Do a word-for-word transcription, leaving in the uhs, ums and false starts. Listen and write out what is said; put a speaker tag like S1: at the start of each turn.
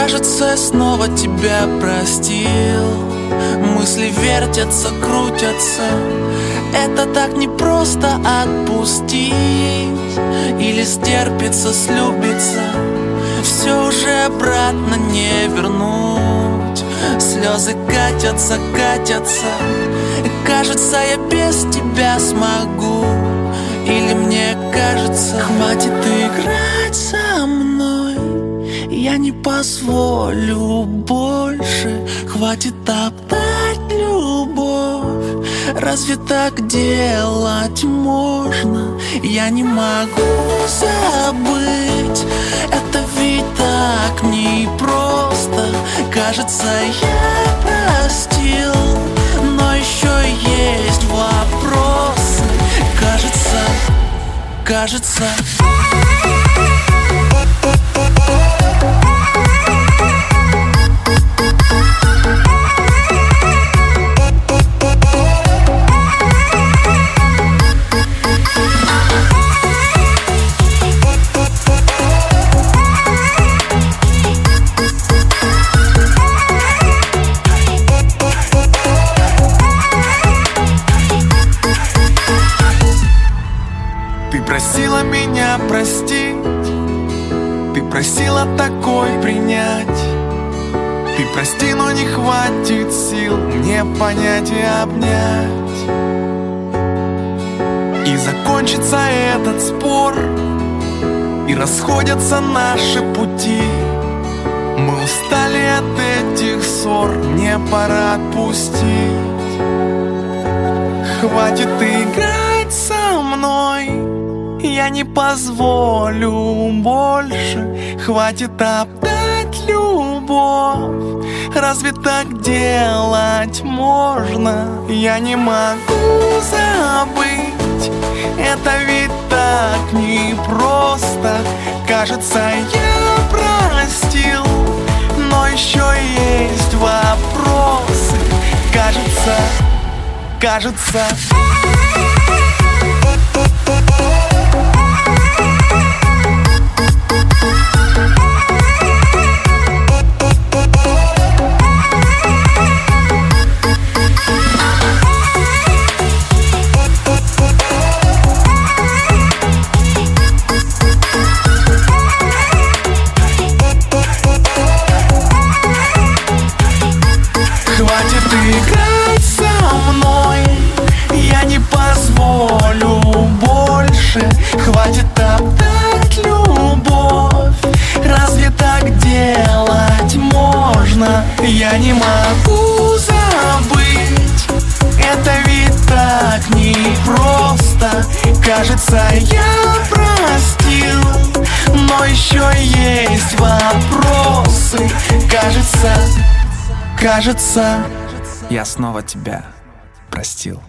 S1: Кажется, я снова тебя простил. Мысли вертятся, крутятся. Это так непросто отпустить. Или стерпится, слюбится. Все уже обратно не вернуть. Слезы катятся, катятся. Кажется, я без тебя смогу. Или мне кажется, хватит играть со мной. Я не позволю больше. Хватит топтать любовь. Разве так делать можно? Я не могу забыть. Это ведь так непросто. Кажется, я простил, но еще есть вопросы. Кажется, кажется.
S2: Ты просила меня простить, ты просила такой принять. Ты прости, но не хватит сил мне понять и обнять. И закончится этот спор, и расходятся наши пути. Мы устали от этих ссор, мне пора отпустить. Хватит играть со мной, я не позволю больше. Хватит топтать любовь. Разве так делать можно? Я не могу забыть. Это ведь так непросто. Кажется, я простил, но еще есть вопросы. Кажется, кажется. Хватит играть со мной, я не позволю больше. Хватит топтать любовь. Разве так делать можно? Я не могу забыть. Это ведь так непросто. Кажется, я простил, но еще есть вопросы. Кажется, кажется,
S1: я снова тебя простил.